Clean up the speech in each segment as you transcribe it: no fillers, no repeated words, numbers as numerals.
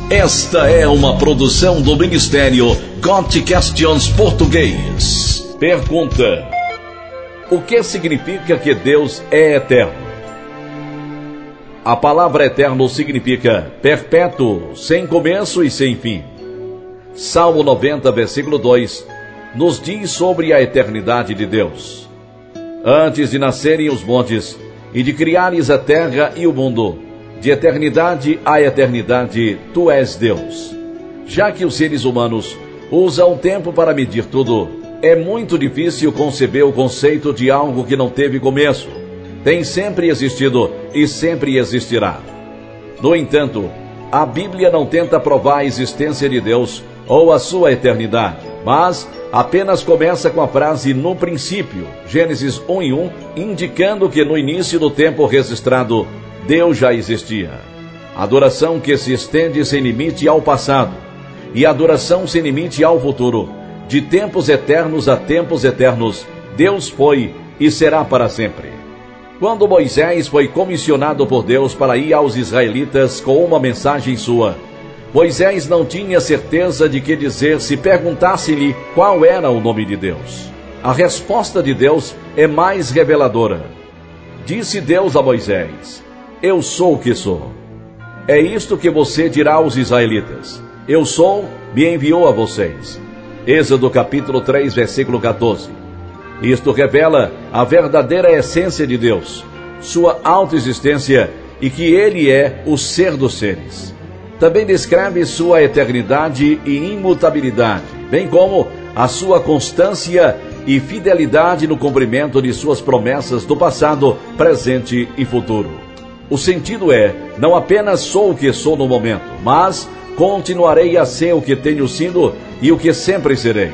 Esta é uma produção do Ministério Got Questions Português. Pergunta: o que significa que Deus é eterno? A palavra eterno significa perpétuo, sem começo e sem fim. Salmo 90, versículo 2, nos diz sobre a eternidade de Deus. Antes de nascerem os montes, e de criares a terra e o mundo, de eternidade a eternidade, tu és Deus. Já que os seres humanos usam o tempo para medir tudo, é muito difícil conceber o conceito de algo que não teve começo. Tem sempre existido e sempre existirá. No entanto, a Bíblia não tenta provar a existência de Deus ou a sua eternidade, mas apenas começa com a frase "no princípio", Gênesis 1:1, indicando que no início do tempo registrado, Deus já existia. Adoração que se estende sem limite ao passado, e adoração sem limite ao futuro. De tempos eternos a tempos eternos, Deus foi e será para sempre. Quando Moisés foi comissionado por Deus para ir aos israelitas com uma mensagem sua, Moisés não tinha certeza de que dizer se perguntasse-lhe qual era o nome de Deus. A resposta de Deus é mais reveladora. Disse Deus a Moisés: "Eu sou o que sou." É isto que você dirá aos israelitas: "Eu sou, me enviou a vocês." Êxodo capítulo 3, versículo 14. Isto revela a verdadeira essência de Deus, sua autoexistência e que Ele é o ser dos seres. Também descreve sua eternidade e imutabilidade, bem como a sua constância e fidelidade no cumprimento de suas promessas do passado, presente e futuro. O sentido é: não apenas sou o que sou no momento, mas continuarei a ser o que tenho sido e o que sempre serei.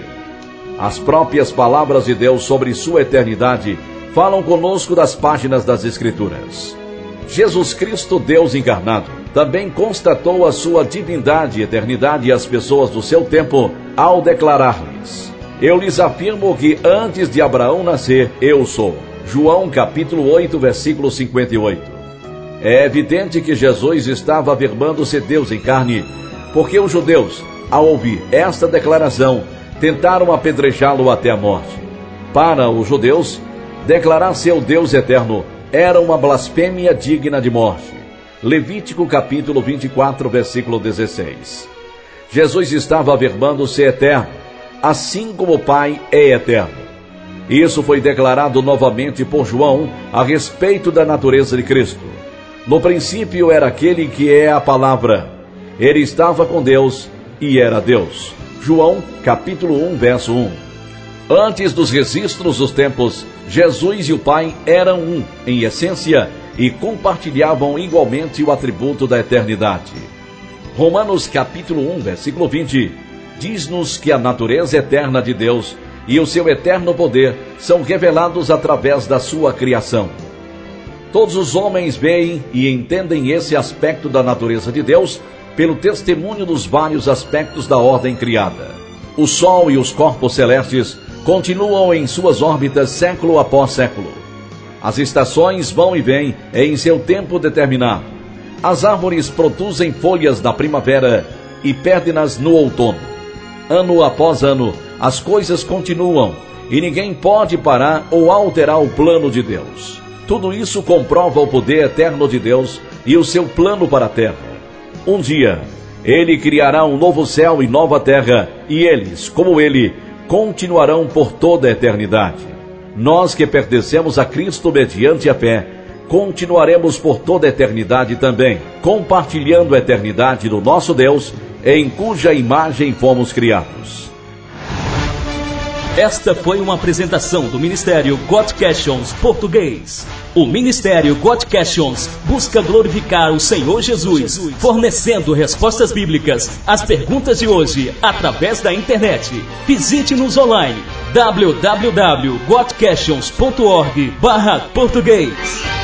As próprias palavras de Deus sobre sua eternidade falam conosco das páginas das Escrituras. Jesus Cristo, Deus encarnado, também constatou a sua divindade e eternidade às pessoas do seu tempo ao declarar-lhes: "Eu lhes afirmo que antes de Abraão nascer, eu sou." João capítulo 8, versículo 58. É evidente que Jesus estava afirmando-se Deus em carne, porque os judeus, ao ouvir esta declaração, tentaram apedrejá-lo até a morte. Para os judeus, declarar seu Deus eterno era uma blasfêmia digna de morte. Levítico capítulo 24, versículo 16. Jesus estava afirmando-se eterno, assim como o Pai é eterno. Isso foi declarado novamente por João a respeito da natureza de Cristo. No princípio era aquele que é a palavra. Ele estava com Deus e era Deus. João capítulo 1, verso 1. Antes dos registros dos tempos, Jesus e o Pai eram um, em essência, e compartilhavam igualmente o atributo da eternidade. Romanos capítulo 1, versículo 20, diz-nos que a natureza eterna de Deus e o seu eterno poder são revelados através da sua criação. Todos os homens veem e entendem esse aspecto da natureza de Deus pelo testemunho dos vários aspectos da ordem criada. O Sol e os corpos celestes continuam em suas órbitas século após século. As estações vão e vêm em seu tempo determinado. As árvores produzem folhas na primavera e perdem-nas no outono. Ano após ano, as coisas continuam e ninguém pode parar ou alterar o plano de Deus. Tudo isso comprova o poder eterno de Deus e o seu plano para a terra. Um dia, Ele criará um novo céu e nova terra, e eles, como Ele, continuarão por toda a eternidade. Nós que pertencemos a Cristo mediante a fé, continuaremos por toda a eternidade também, compartilhando a eternidade do nosso Deus, em cuja imagem fomos criados. Esta foi uma apresentação do Ministério Got Questions Português. O Ministério Got Questions busca glorificar o Senhor Jesus, fornecendo respostas bíblicas às perguntas de hoje através da internet. Visite-nos online www.gotquestions.org/português.